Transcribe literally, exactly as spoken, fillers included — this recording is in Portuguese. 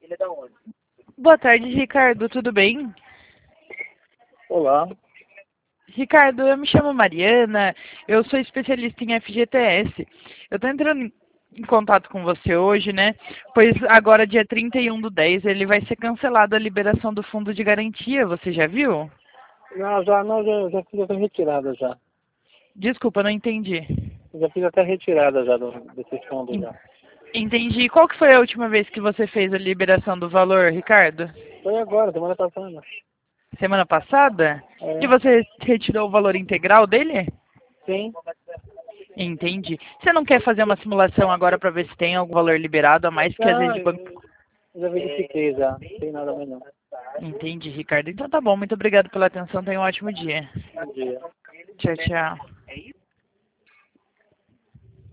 Boa tarde, Ricardo, tudo bem? Olá. Ricardo, eu me chamo Mariana, eu sou especialista em F G T S. Eu estou entrando em contato com você hoje, né? Pois agora, dia trinta e um do dez, ele vai ser cancelado a liberação do fundo de garantia, você já viu? Não, já, não, já, já fiz até retirada já. Desculpa, não entendi. Já fiz até retirada já do, desse fundo En- já. Entendi. Qual que foi a última vez que você fez a liberação do valor, Ricardo? Foi agora, semana passada. Semana passada? E É, você retirou o valor integral dele? sim. Entendi. Você não quer fazer uma simulação agora para ver se tem algum valor liberado a mais que às vezes Ah, de banco? já verifiquei já. Não tem nada mais não. Entendi, Ricardo. Então tá bom. Muito obrigado pela atenção. Tenha um ótimo dia. Bom dia. Tchau, tchau.